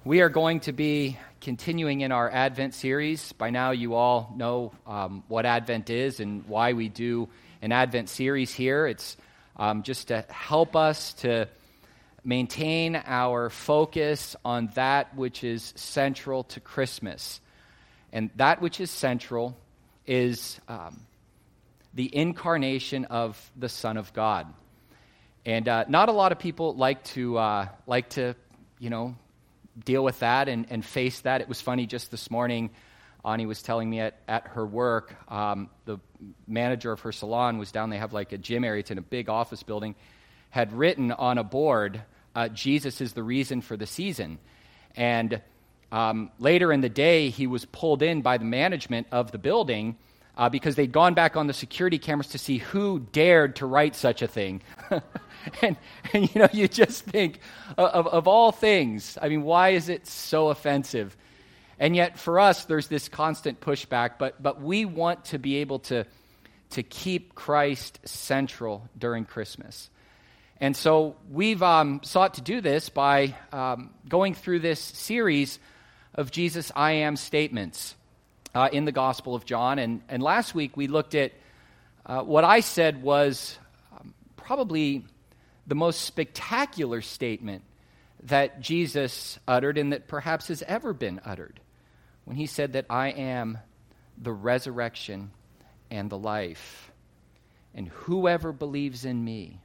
We are going to be continuing in our Advent series. By now you all know what Advent is and why we do an Advent series here. It's just to help us to maintain our focus on that which is central to Christmas. And that which is central is the incarnation of the Son of God. And not a lot of people like to deal with that and face that. It was funny just this morning, Ani was telling me at her work, the manager of her salon was down, they have like a gym area, it's in a big office building, had written on a board, Jesus is the reason for the season. And later in the day, he was pulled in by the management of the building because they'd gone back on the security cameras to see who dared to write such a thing. And you just think, of all things, I mean, why is it so offensive? And yet, for us, there's this constant pushback, but we want to be able to keep Christ central during Christmas. And so we've sought to do this by going through this series of Jesus' I am statements in the Gospel of John. And last week we looked at what I said was probably the most spectacular statement that Jesus uttered and that perhaps has ever been uttered, when he said that I am the resurrection and the life, and whoever believes in me,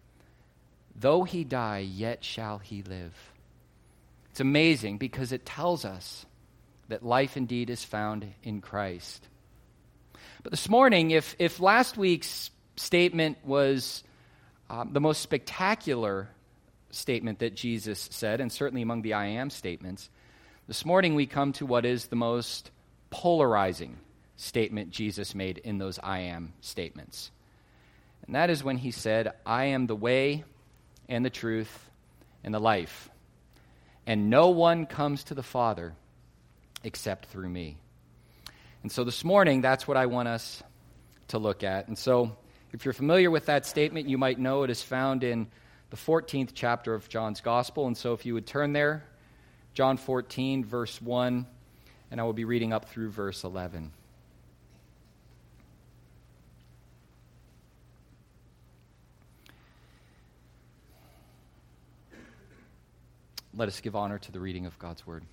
though he die, yet shall he live. It's amazing because it tells us that life indeed is found in Christ. But this morning, if last week's statement was the most spectacular statement that Jesus said, and certainly among the I am statements, this morning we come to what is the most polarizing statement Jesus made in those I am statements. And that is when he said, I am the way and the truth and the life, and no one comes to the Father except through me. And so this morning, that's what I want us to look at. And so if you're familiar with that statement, you might know it is found in the 14th chapter of John's Gospel. And so if you would turn there, John 14, verse 1, and I will be reading up through verse 11. Let us give honor to the reading of God's word.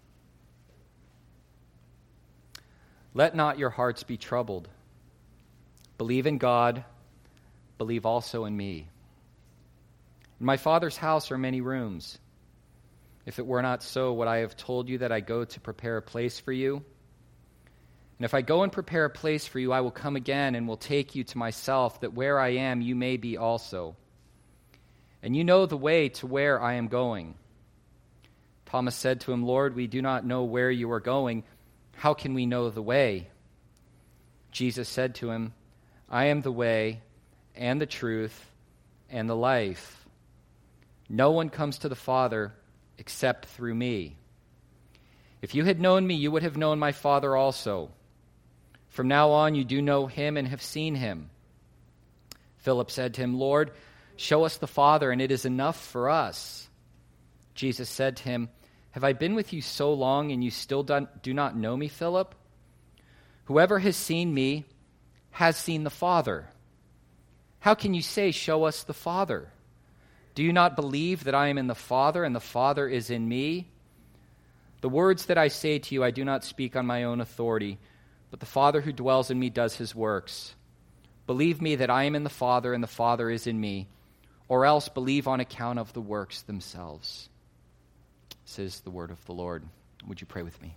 Let not your hearts be troubled. Believe in God, believe also in me. In my Father's house are many rooms. If it were not so, would I have told you that I go to prepare a place for you? And if I go and prepare a place for you, I will come again and will take you to myself, that where I am, you may be also. And you know the way to where I am going. Thomas said to him, Lord, we do not know where you are going. How can we know the way? Jesus said to him, I am the way and the truth and the life. No one comes to the Father except through me. If you had known me, you would have known my Father also. From now on you do know him and have seen him. Philip said to him, Lord, show us the Father, and it is enough for us. Jesus said to him, have I been with you so long, and you still do not know me, Philip? Whoever has seen me has seen the Father. How can you say, show us the Father? Do you not believe that I am in the Father, and the Father is in me? The words that I say to you, I do not speak on my own authority, but the Father who dwells in me does his works. Believe me that I am in the Father, and the Father is in me, or else believe on account of the works themselves. This is the word of the Lord. Would you pray with me?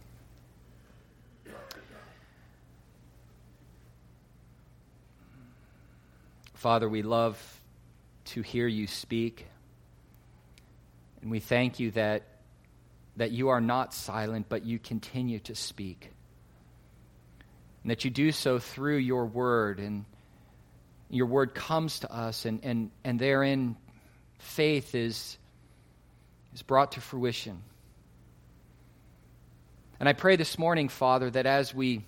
Father, we love to hear you speak, and we thank you that you are not silent, but you continue to speak, and that you do so through your word, and your word comes to us, and therein faith is brought to fruition. And I pray this morning, Father, that as we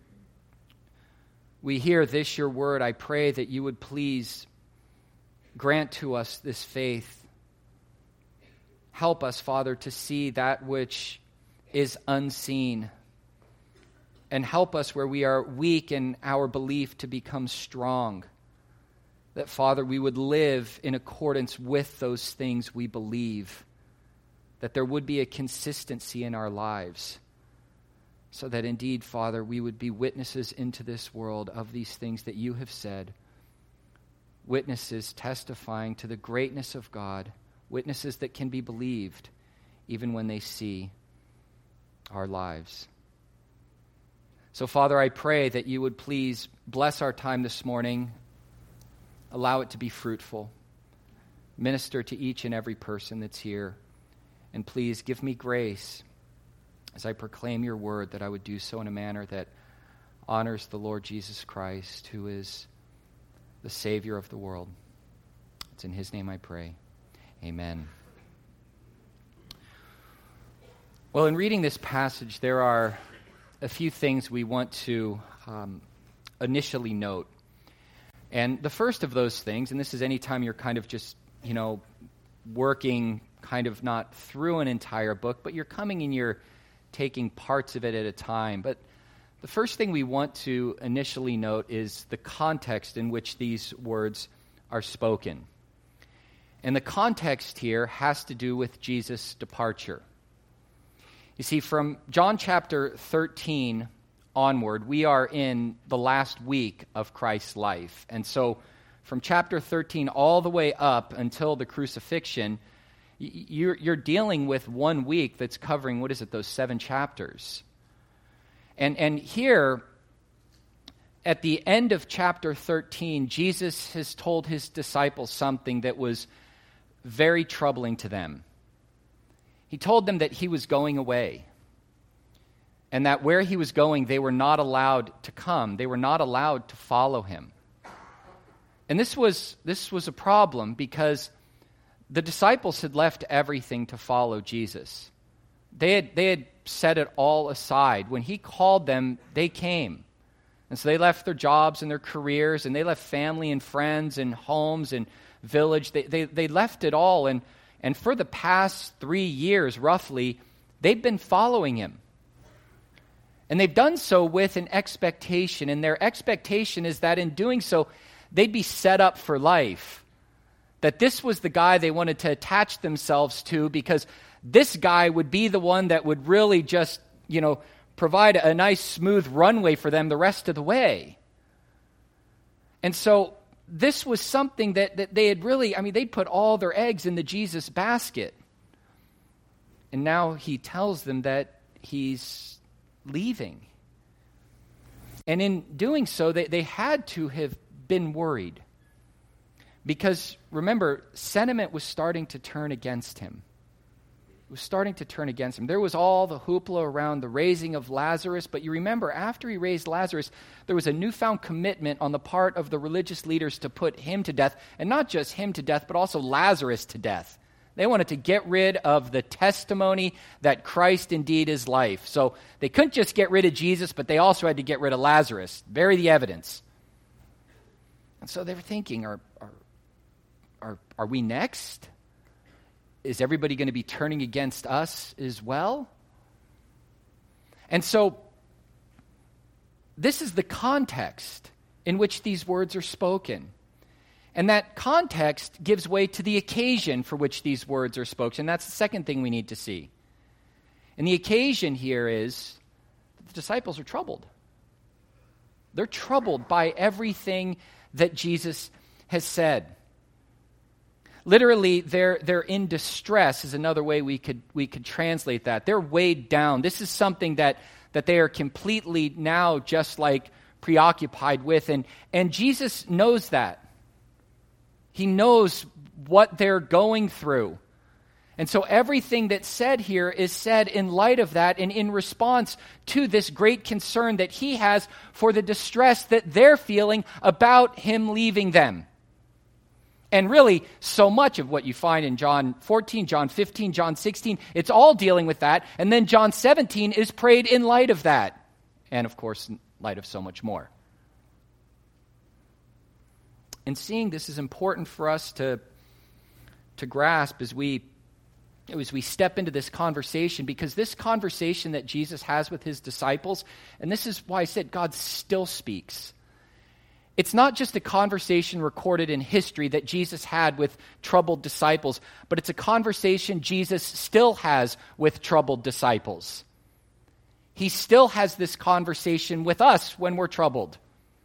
hear this, your word, I pray that you would please grant to us this faith Help us, Father, to see that which is unseen. And help us where we are weak in our belief to become strong. That, Father, we would live in accordance with those things we believe. That there would be a consistency in our lives. So that indeed, Father, we would be witnesses into this world of these things that you have said. Witnesses testifying to the greatness of God. Witnesses that can be believed even when they see our lives. So, Father, I pray that you would please bless our time this morning. Allow it to be fruitful. Minister to each and every person that's here. And please give me grace as I proclaim your word, that I would do so in a manner that honors the Lord Jesus Christ, who is the Savior of the world. It's in his name I pray. Amen. Well, in reading this passage, there are a few things we want to initially note. And the first of those things, and this is anytime you're kind of just, working kind of not through an entire book, but you're coming and you're taking parts of it at a time. But the first thing we want to initially note is the context in which these words are spoken. And the context here has to do with Jesus' departure. You see, from John chapter 13 onward, we are in the last week of Christ's life. And so from chapter 13 all the way up until the crucifixion, you're dealing with 1 week that's covering, those 7 chapters. And here, at the end of chapter 13, Jesus has told his disciples something that was very troubling to them. He told them that he was going away, and that where he was going, they were not allowed to come. They were not allowed to follow him. And this was a problem because the disciples had left everything to follow Jesus. They had set it all aside. When he called them, they came. And so they left their jobs and their careers, and they left family and friends and homes and village. They left it all, and for the past 3 years, roughly, they've been following him. And they've done so with an expectation, and their expectation is that in doing so, they'd be set up for life. That this was the guy they wanted to attach themselves to, because this guy would be the one that would really just, provide a nice smooth runway for them the rest of the way. And so this was something that they had really, they'd put all their eggs in the Jesus basket. And now he tells them that he's leaving. And in doing so, they had to have been worried. Because, remember, sentiment was starting to turn against him. It was starting to turn against him. There was all the hoopla around the raising of Lazarus, but you remember, after he raised Lazarus, there was a newfound commitment on the part of the religious leaders to put him to death, and not just him to death, but also Lazarus to death. They wanted to get rid of the testimony that Christ indeed is life. So they couldn't just get rid of Jesus, but they also had to get rid of Lazarus. Bury the evidence. And so they were thinking, are we next? Is everybody going to be turning against us as well? And so this is the context in which these words are spoken. And that context gives way to the occasion for which these words are spoken. And that's the second thing we need to see. And the occasion here is that the disciples are troubled. They're troubled by everything that Jesus has said. Literally, they're in distress is another way we could translate that. They're weighed down. This is something that they are completely now just like preoccupied with. And Jesus knows that. He knows what they're going through. And so everything that's said here is said in light of that and in response to this great concern that he has for the distress that they're feeling about him leaving them. And really, so much of what you find in John 14, John 15, John 16, it's all dealing with that. And then John 17 is prayed in light of that. And of course, in light of so much more. And seeing this is important for us to grasp as we as we step into this conversation, because this conversation that Jesus has with his disciples, and this is why I said God still speaks. It's not just a conversation recorded in history that Jesus had with troubled disciples, but it's a conversation Jesus still has with troubled disciples. He still has this conversation with us when we're troubled.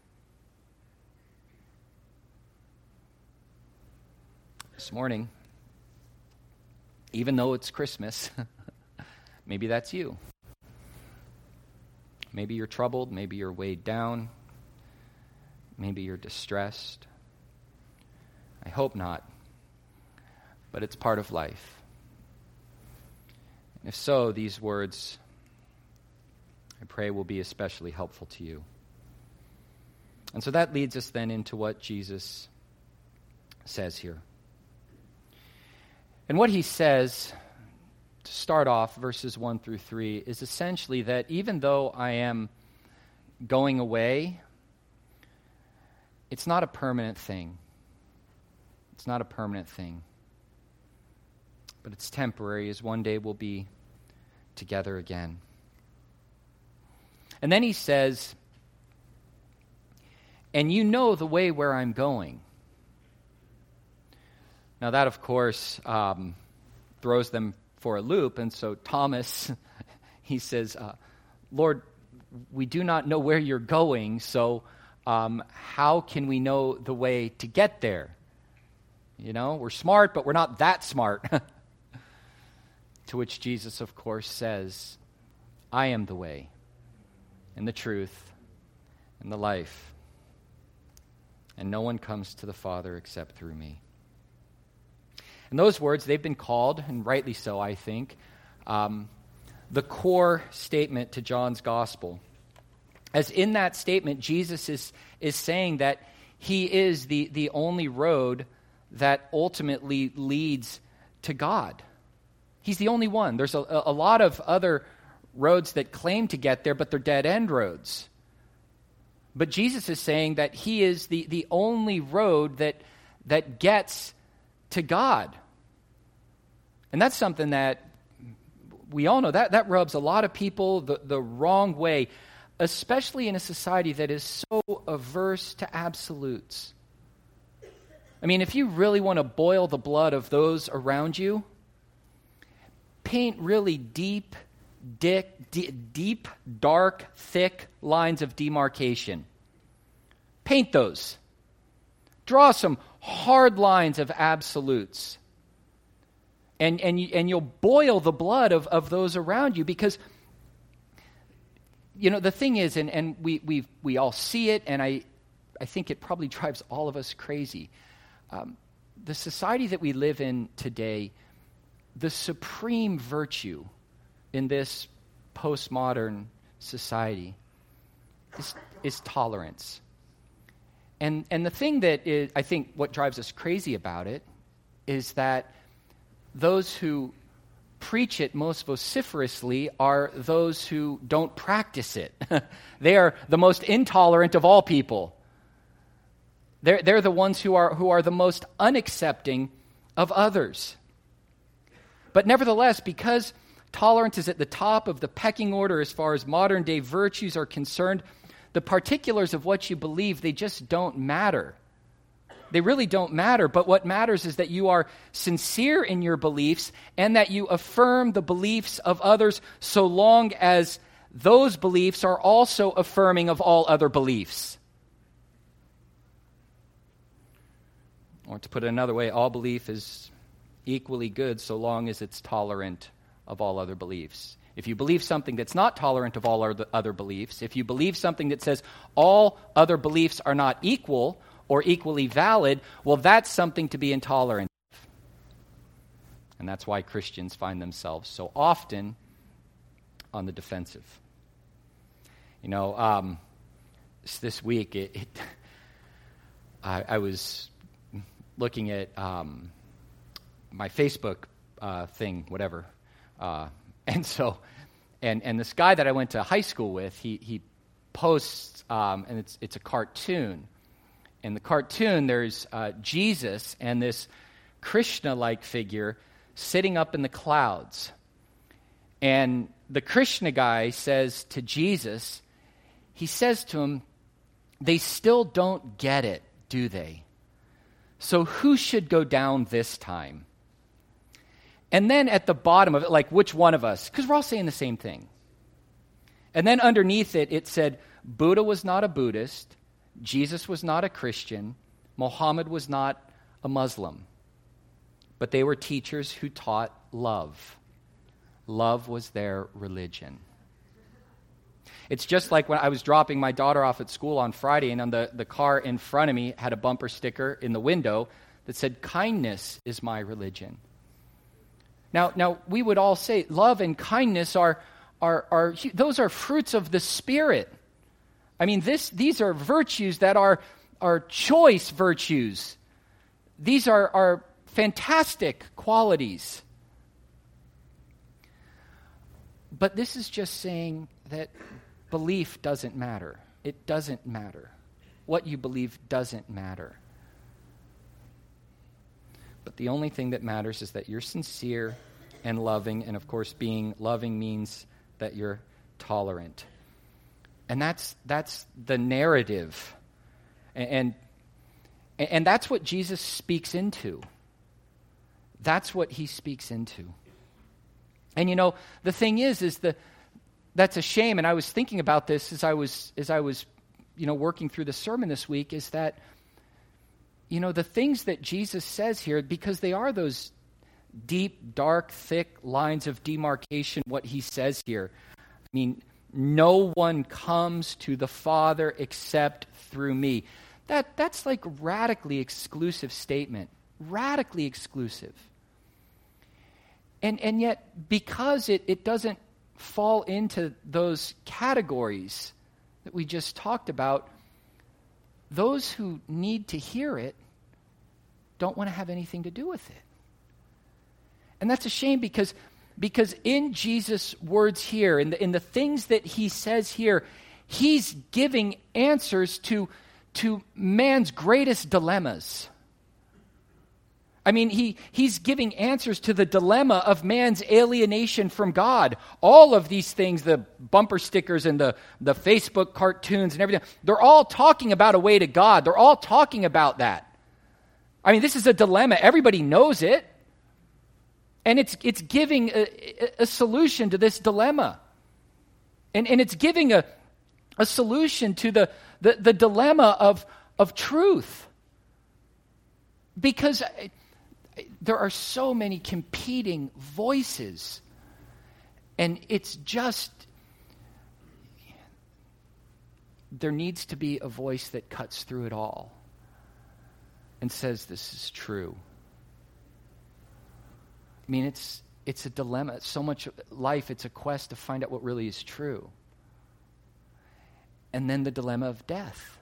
This morning, even though it's Christmas, maybe that's you. Maybe you're troubled, maybe you're weighed down, maybe you're distressed. I hope not, but it's part of life. And if so, these words, I pray, will be especially helpful to you. And so that leads us then into what Jesus says here. And what he says, to start off, verses 1 through 3, is essentially that even though I am going away, it's not a permanent thing. It's not a permanent thing. But it's temporary, as one day we'll be together again. And then he says, and you know the way where I'm going. Now that, of course, throws them for a loop. And so Thomas, he says, Lord, we do not know where you're going, so how can we know the way to get there? You know, we're smart, but we're not that smart. To which Jesus, of course, says, I am the way and the truth and the life, and no one comes to the Father except through me. And those words, they've been called, and rightly so, I think, the core statement to John's gospel. As in that statement, Jesus is saying that he is the only road that ultimately leads to God. He's the only one. There's a lot of other roads that claim to get there, but they're dead-end roads. But Jesus is saying that he is the only road that gets to God. And that's something that we all know. That rubs a lot of people the wrong way, especially in a society that is so averse to absolutes. I mean, if you really want to boil the blood of those around you, paint really deep, dark, thick lines of demarcation. Paint those. Draw some hard lines of absolutes. And you'll boil the blood of those around you, because, you know, the thing is, and we all see it, and I think it probably drives all of us crazy. The society that we live in today, the supreme virtue in this postmodern society is tolerance. And the thing that is, I think what drives us crazy about it is that those who preach it most vociferously are those who don't practice it. They are the most intolerant of all people. They're the ones who are the most unaccepting of others. But nevertheless, because tolerance is at the top of the pecking order as far as modern day virtues are concerned, the particulars of what you believe, they just don't matter. They really don't matter, but what matters is that you are sincere in your beliefs and that you affirm the beliefs of others so long as those beliefs are also affirming of all other beliefs. Or to put it another way, all belief is equally good so long as it's tolerant of all other beliefs. If you believe something that's not tolerant of all other beliefs, if you believe something that says all other beliefs are not equal or equally valid, well, that's something to be intolerant of. And that's why Christians find themselves so often on the defensive. You know, this week, I was looking at my Facebook thing, whatever, and so, and this guy that I went to high school with, he posts, and it's a cartoon. In the cartoon, there's Jesus and this Krishna-like figure sitting up in the clouds. And the Krishna guy says to Jesus, he says to him, they still don't get it, do they? So who should go down this time? And then at the bottom of it, like, which one of us? Because we're all saying the same thing. And then underneath it, it said, Buddha was not a Buddhist, Jesus was not a Christian, Muhammad was not a Muslim. But they were teachers who taught love. Love was their religion. It's just like when I was dropping my daughter off at school on Friday, and on the car in front of me had a bumper sticker in the window that said, kindness is my religion. Now we would all say love and kindness are those are fruits of the Spirit. I mean, these are virtues that are choice virtues. These are fantastic qualities. But this is just saying that belief doesn't matter. It doesn't matter. What you believe doesn't matter. But the only thing that matters is that you're sincere and loving, and of course being loving means that you're tolerant. And that's the narrative. And that's what Jesus speaks into. That's what he speaks into. And the thing is that's a shame. And I was thinking about this as I was working through the sermon this week, is that, the things that Jesus says here, because they are those deep, dark, thick lines of demarcation, what he says here. I mean, no one comes to the Father except through me. That's like radically exclusive statement. Radically exclusive. And yet, because it doesn't fall into those categories that we just talked about, those who need to hear it don't want to have anything to do with it. And that's a shame because in Jesus' words here, in the things that he says here, he's giving answers to man's greatest dilemmas. I mean, he's giving answers to the dilemma of man's alienation from God. All of these things, the bumper stickers and the Facebook cartoons and everything, they're all talking about a way to God. They're all talking about that. I mean, this is a dilemma. Everybody knows it. And it's giving a solution to this dilemma. And it's giving a solution to the dilemma of truth. Because there are so many competing voices. And it's just, there needs to be a voice that cuts through it all and says this is true. I mean, it's a dilemma. It's so much life, it's a quest to find out what really is true. And then the dilemma of death.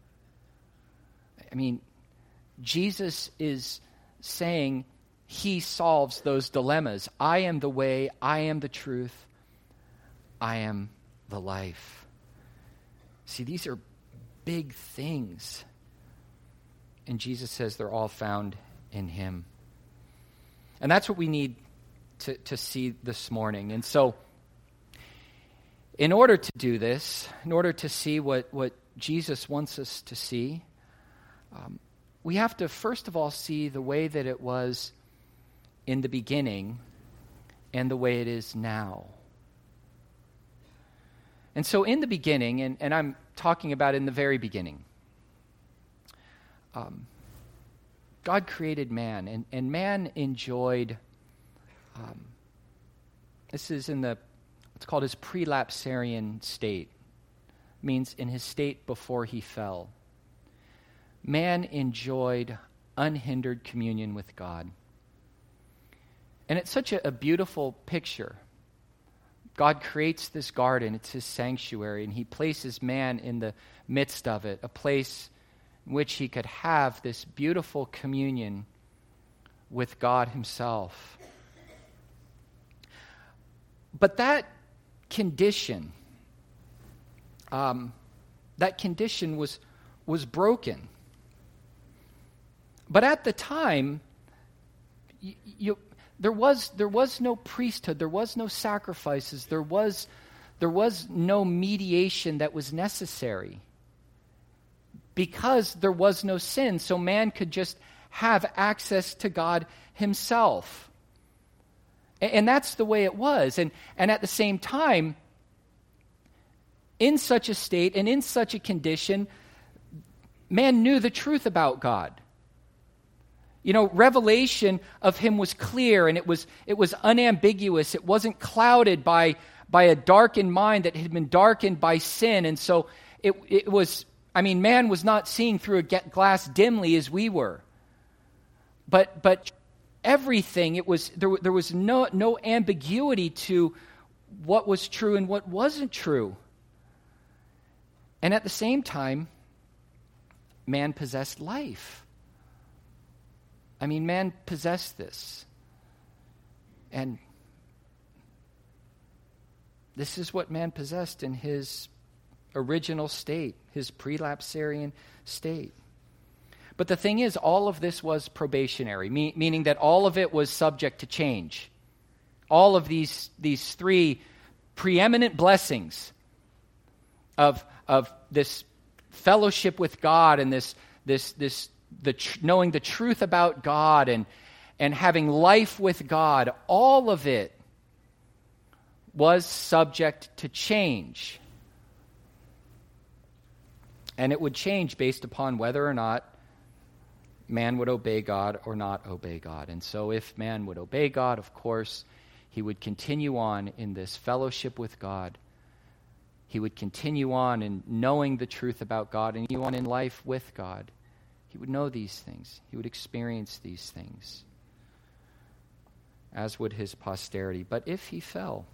I mean, Jesus is saying he solves those dilemmas. I am the way, I am the truth, I am the life. See, these are big things. And Jesus says they're all found in him. And that's what we need to see this morning. And so, in order to do this, in order to see what Jesus wants us to see, we have to first of all see the way that it was in the beginning and the way it is now. And so in the beginning, and I'm talking about in the very beginning, God created man, and man enjoyed, this is in what's called his prelapsarian state, means in his state before he fell. Man enjoyed unhindered communion with God. And it's such a beautiful picture. God creates this garden, it's his sanctuary, and he places man in the midst of it, a place in which he could have this beautiful communion with God himself. But that condition was broken. But at the time, there was no priesthood, there was no sacrifices, there was no mediation that was necessary because there was no sin, so man could just have access to God himself. And that's the way it was. And at the same time, in such a state and in such a condition, man knew the truth about God. Revelation of him was clear, and it was unambiguous. It wasn't clouded by a darkened mind that had been darkened by sin. And so it was, man was not seeing through a glass dimly as we were. But everything, there was no ambiguity to what was true and what wasn't true. And at the same time, man possessed life. Man possessed this. And this is what man possessed in his original state, his prelapsarian state. But the thing is, all of this was probationary, meaning that all of it was subject to change. All of these three preeminent blessings of this fellowship with God and knowing the truth about God and having life with God, all of it was subject to change. And it would change based upon whether or not man would obey God or not obey God. And so if man would obey God, of course, he would continue on in this fellowship with God. He would continue on in knowing the truth about God and continue on in life with God. He would know these things. He would experience these things, as would his posterity. But if he fell,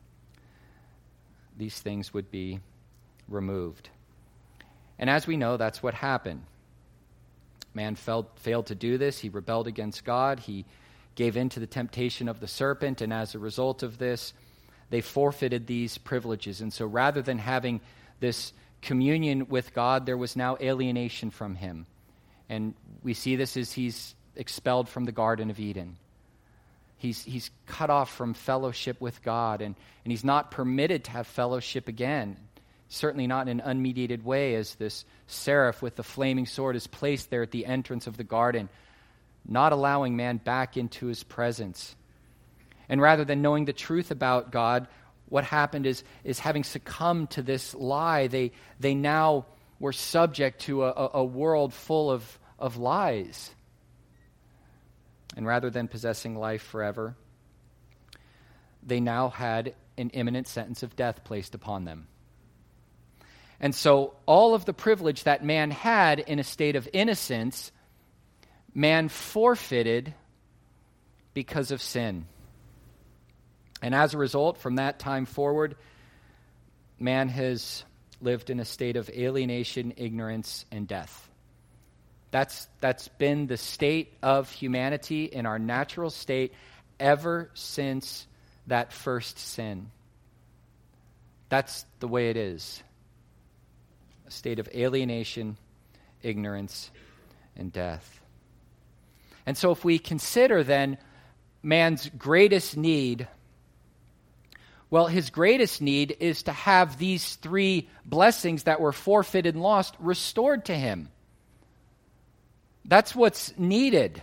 these things would be removed. And as we know, that's what happened. Man failed to do this. He rebelled against God. He gave in to the temptation of the serpent, and as a result of this, they forfeited these privileges. And so rather than having this communion with God, there was now alienation from him. And we see this as he's expelled from the Garden of Eden. He's cut off from fellowship with God, and he's not permitted to have fellowship again. Certainly not in an unmediated way, as this seraph with the flaming sword is placed there at the entrance of the garden, not allowing man back into his presence. And rather than knowing the truth about God, what happened is having succumbed to this lie, they now were subject to a world full of lies. And rather than possessing life forever, they now had an imminent sentence of death placed upon them. And so all of the privilege that man had in a state of innocence, man forfeited because of sin. And as a result, from that time forward, man has lived in a state of alienation, ignorance, and death. That's been the state of humanity in our natural state ever since that first sin. That's the way it is. A state of alienation, ignorance, and death. And so if we consider then man's greatest need, well, his greatest need is to have these three blessings that were forfeited and lost restored to him. That's what's needed.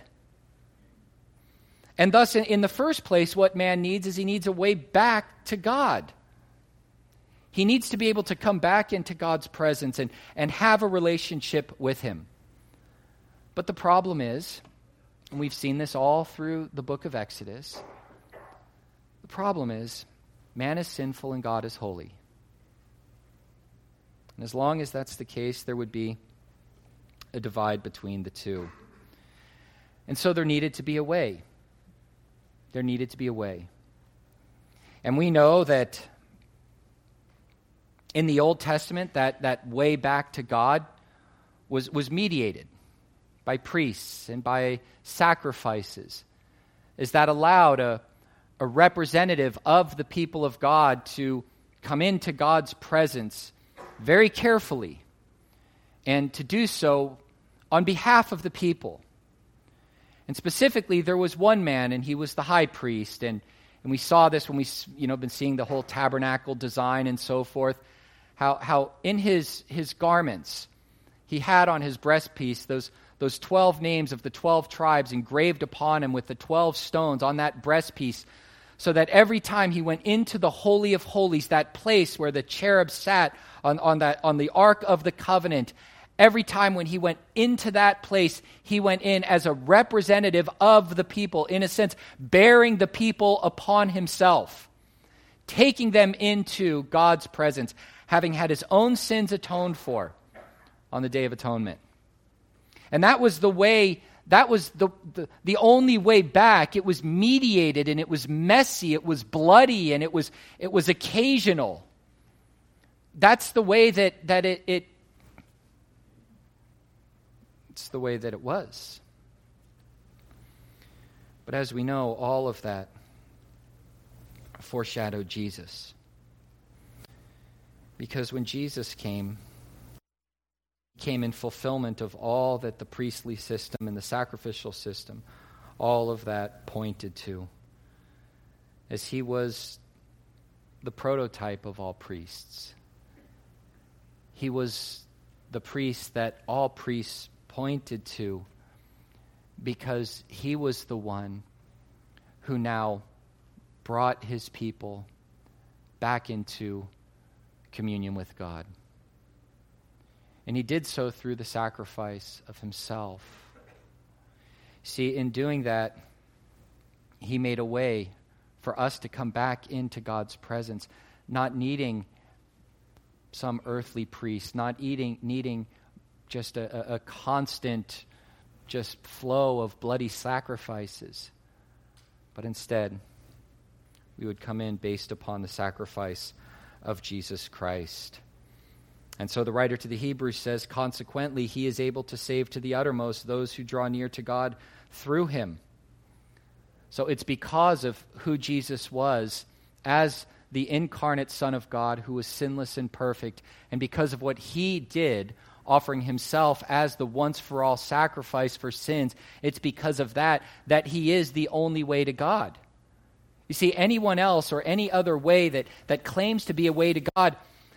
And thus, in the first place, what man needs is he needs a way back to God. He needs to be able to come back into God's presence and have a relationship with him. But the problem is, and we've seen this all through the book of Exodus, the problem is man is sinful and God is holy. And as long as that's the case, there would be a divide between the two. And so there needed to be a way. There needed to be a way. And we know that in the Old Testament, that way back to God was mediated by priests and by sacrifices, as that allowed a representative of the people of God to come into God's presence very carefully and to do so on behalf of the people. And specifically, there was one man, and he was the high priest. And we saw this when we been seeing the whole tabernacle design and so forth, how in his garments, he had on his breastpiece those 12 names of the 12 tribes engraved upon him with the 12 stones on that breastpiece, so that every time he went into the Holy of Holies, that place where the cherub sat on the Ark of the Covenant, every time when he went into that place, he went in as a representative of the people, in a sense, bearing the people upon himself, taking them into God's presence, having had his own sins atoned for on the Day of Atonement. And that was the way, that was the only way back. It was mediated, and it was messy, it was bloody, and it was occasional. That's the way it's the way that it was. But as we know, all of that foreshadowed Jesus. Because when Jesus came in fulfillment of all that the priestly system and the sacrificial system, all of that pointed to, as he was the prototype of all priests. He was the priest that all priests pointed to, because he was the one who now brought his people back into communion with God. And he did so through the sacrifice of himself. See, in doing that, he made a way for us to come back into God's presence, not needing some earthly priest, not needing just a constant just flow of bloody sacrifices, but instead we would come in based upon the sacrifice of Jesus Christ. And so the writer to the Hebrews says, consequently, he is able to save to the uttermost those who draw near to God through him. So it's because of who Jesus was as the incarnate Son of God, who was sinless and perfect, and because of what he did, offering himself as the once-for-all sacrifice for sins, it's because of that he is the only way to God. You see, anyone else or any other way that claims to be a way to God,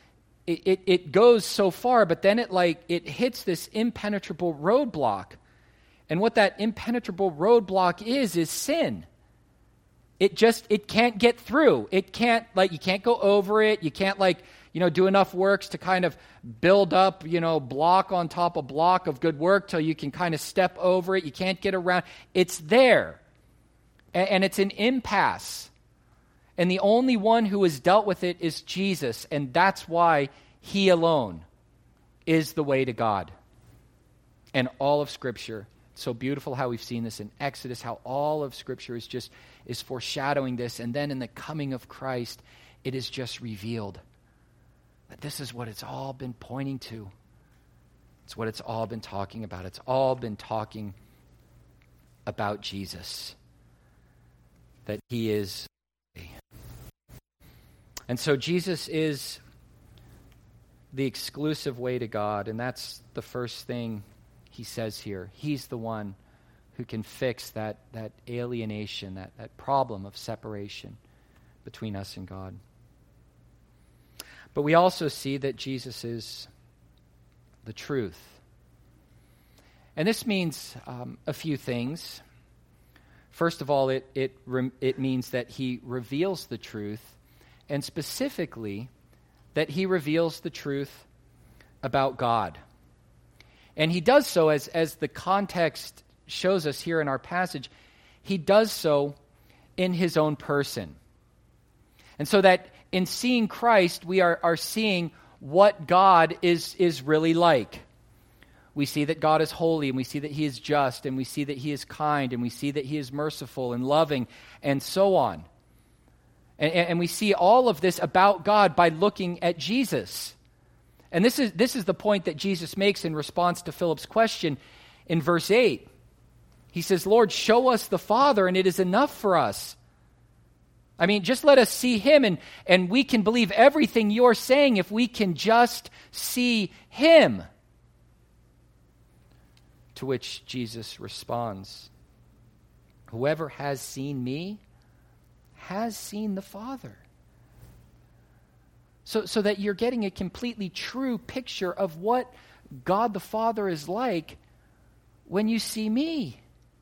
it goes so far, but then it hits this impenetrable roadblock. And what that impenetrable roadblock is sin. It can't get through. It can't, you can't go over it. You can't, do enough works to kind of build up, block on top of block of good work till you can kind of step over it. You can't get around. It's there. And it's an impasse. And the only one who has dealt with it is Jesus. And that's why he alone is the way to God. And all of Scripture, it's so beautiful how we've seen this in Exodus, how all of Scripture is foreshadowing this. And then in the coming of Christ, it is just revealed that this is what it's all been pointing to. It's what it's all been talking about. It's all been talking about Jesus. That he is. And so Jesus is the exclusive way to God, and that's the first thing he says here. He's the one who can fix that alienation, that problem of separation between us and God. But we also see that Jesus is the truth. And this means a few things. First of all, it means that he reveals the truth, and specifically that he reveals the truth about God. And he does so, as the context shows us here in our passage, he does so in his own person. And so that in seeing Christ, we are seeing what God is really like. We see that God is holy, and we see that he is just, and we see that he is kind, and we see that he is merciful and loving, and so on. And we see all of this about God by looking at Jesus. And this is the point that Jesus makes in response to Philip's question in verse 8. He says, Lord, show us the Father, and it is enough for us. I mean, just let us see him, and we can believe everything you're saying if we can just see him. To which Jesus responds, Whoever has seen me has seen the Father. So that you're getting a completely true picture of what God the Father is like when you see me.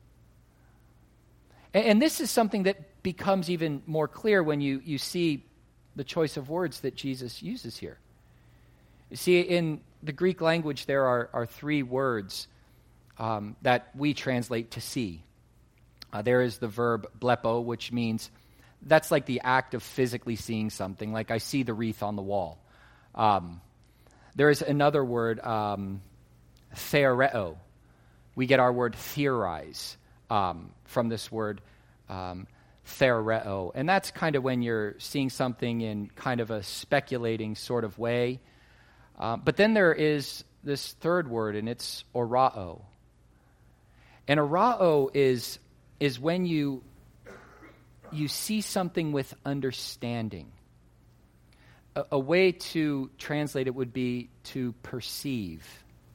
And this is something that becomes even more clear when you see the choice of words that Jesus uses here. You see, in the Greek language, there are three words that we translate to see. There is the verb blepo, which means that's like the act of physically seeing something, like I see the wreath on the wall. There is another word, theoreo. We get our word theorize from this word theoreo. And that's kind of when you're seeing something in kind of a speculating sort of way. But then there is this third word, and it's orao. And orao is when you see something with understanding. A way to translate it would be to perceive.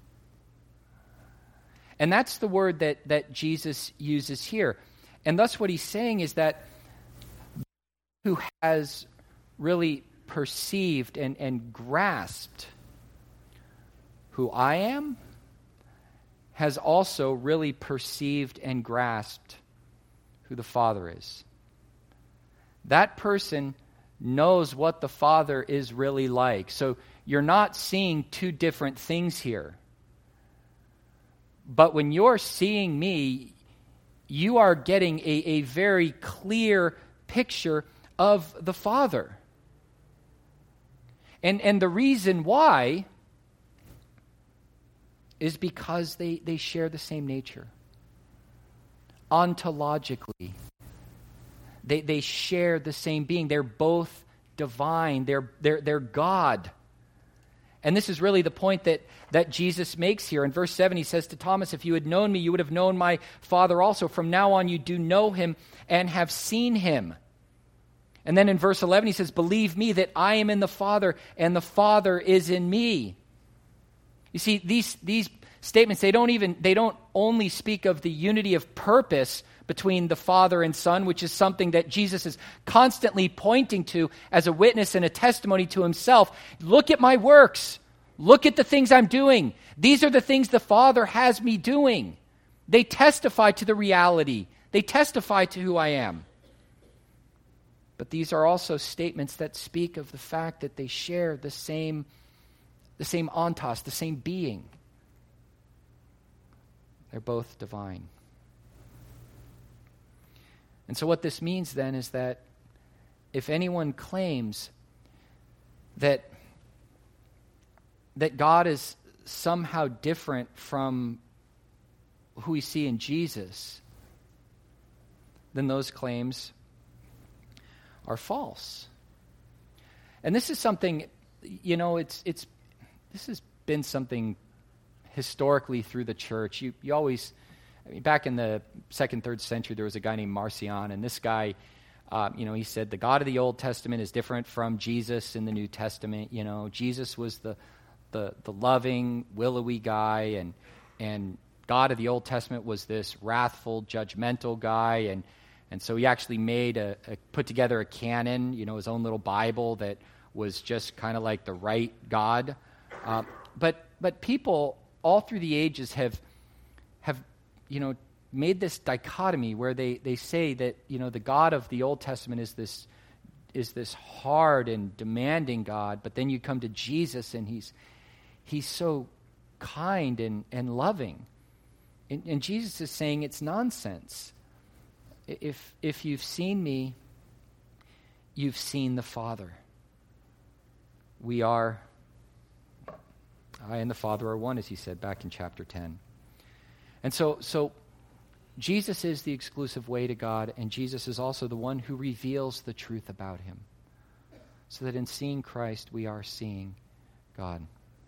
And that's the word that Jesus uses here. And thus what he's saying is that who has really perceived and grasped who I am has also really perceived and grasped who the Father is. That person knows what the Father is really like. So you're not seeing two different things here. But when you're seeing me, you are getting a very clear picture of the Father. And the reason why is because they share the same nature. Ontologically, they share the same being. They're both divine. They're God. And this is really the point that Jesus makes here. In verse 7, he says to Thomas, if you had known me, you would have known my Father also. From now on, you do know him and have seen him. And then in verse 11, he says, believe me that I am in the Father and the Father is in me. You see, these statements, they don't only speak of the unity of purpose between the Father and Son, which is something that Jesus is constantly pointing to as a witness and a testimony to himself. Look at my works. Look at the things I'm doing. These are the things the Father has me doing. They testify to the reality. They testify to who I am. But these are also statements that speak of the fact that they share the same ontos, the same being. They're both divine. And so what this means then is that if anyone claims that God is somehow different from who we see in Jesus, then those claims are false. And this is something, this has been something historically through the church. You always, back in the 2nd, 3rd century, there was a guy named Marcion, and this guy, he said the God of the Old Testament is different from Jesus in the New Testament. Jesus was the loving, willowy guy, and God of the Old Testament was this wrathful, judgmental guy, and so he actually put together a canon, his own little Bible that was just kind of like the right God. But people all through the ages have made this dichotomy where they say that the God of the Old Testament is this hard and demanding God, but then you come to Jesus and he's so kind and loving. And Jesus is saying it's nonsense. If you've seen me, you've seen the Father. I and the Father are one, as he said back in chapter 10. And so Jesus is the exclusive way to God, and Jesus is also the one who reveals the truth about him. So that in seeing Christ, we are seeing God.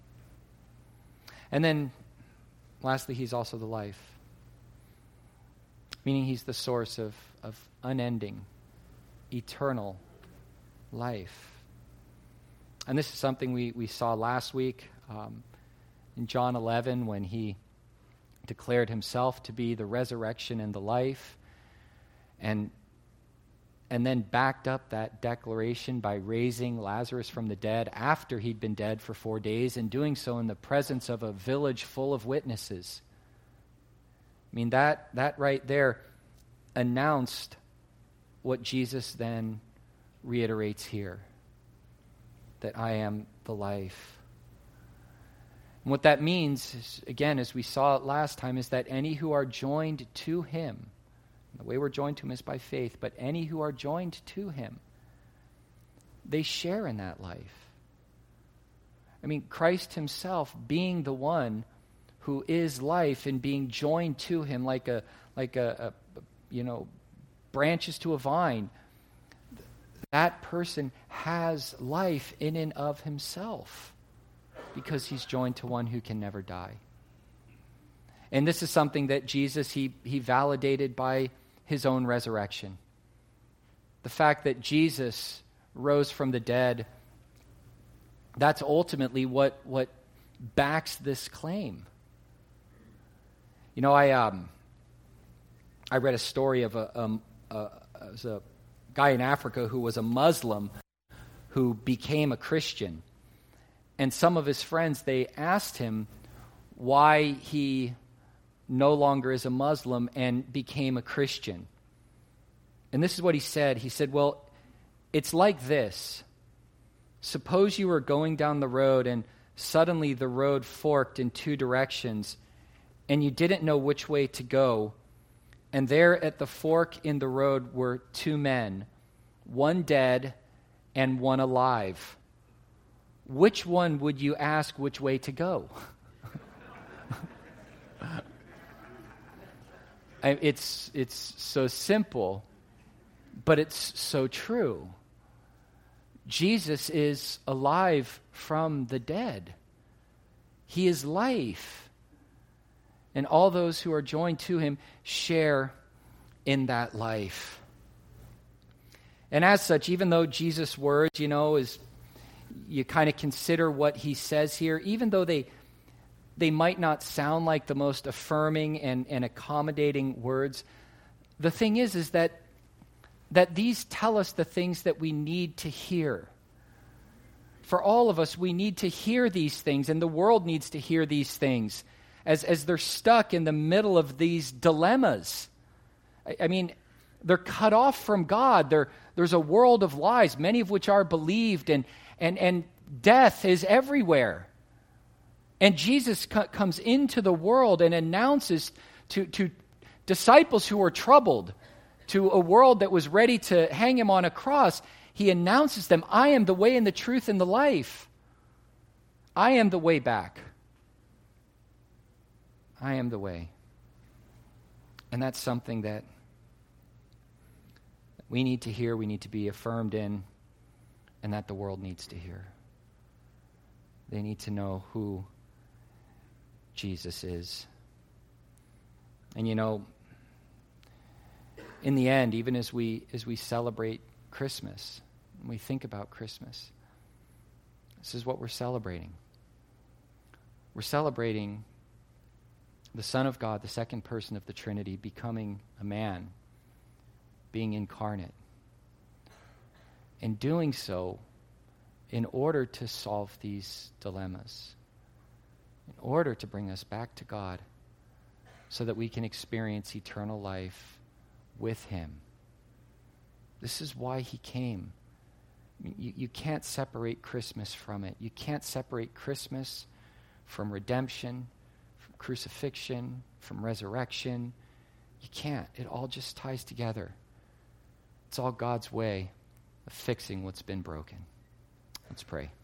And then, lastly, he's also the life. Meaning he's the source of unending, eternal life. And this is something we saw last week in John 11 when he declared himself to be the resurrection and the life. and then backed up that declaration by raising Lazarus from the dead after he'd been dead for 4 days, and doing so in the presence of a village full of witnesses. I mean, that right there announced what Jesus then reiterates here, that I am the life. And what that means, is, again, as we saw it last time, is that any who are joined to him, the way we're joined to him is by faith, but any who are joined to him, they share in that life. I mean, Christ himself being the one who is life and being joined to him like a branches to a vine, that person has life in and of himself because he's joined to one who can never die. And this is something that Jesus, he validated by his own resurrection. The fact that Jesus rose from the dead, that's ultimately what backs this claim. You know, I read a story of a guy in Africa who was a Muslim who became a Christian. And some of his friends, they asked him why he no longer is a Muslim and became a Christian. And this is what he said. He said, well, it's like this. Suppose you were going down the road and suddenly the road forked in 2 directions and you didn't know which way to go. And there at the fork in the road were 2 men, one dead and one alive. Which one would you ask which way to go? It's so simple, but it's so true. Jesus is alive from the dead. He is life. And all those who are joined to him share in that life. And as such, even though Jesus' words, is you kind of consider what he says here, even though they might not sound like the most affirming and accommodating words, the thing is that these tell us the things that we need to hear. For all of us, we need to hear these things, and the world needs to hear these things as they're stuck in the middle of these dilemmas. I mean, they're cut off from God. There's a world of lies, many of which are believed, and death is everywhere. And Jesus comes into the world and announces to disciples who were troubled, to a world that was ready to hang him on a cross, he announces them, I am the way and the truth and the life. I am the way back. I am the way. And that's something that we need to hear, we need to be affirmed in, and that the world needs to hear. They need to know who Jesus is. And in the end, even as we celebrate Christmas, and we think about Christmas, this is what we're celebrating. We're celebrating the Son of God, the second person of the Trinity, becoming a man, being incarnate, and doing so in order to solve these dilemmas, in order to bring us back to God so that we can experience eternal life with him. This is why he came. I mean, you can't separate Christmas from it. You can't separate Christmas from redemption, from crucifixion, from resurrection. You can't. It all just ties together. It's all God's way of fixing what's been broken. Let's pray.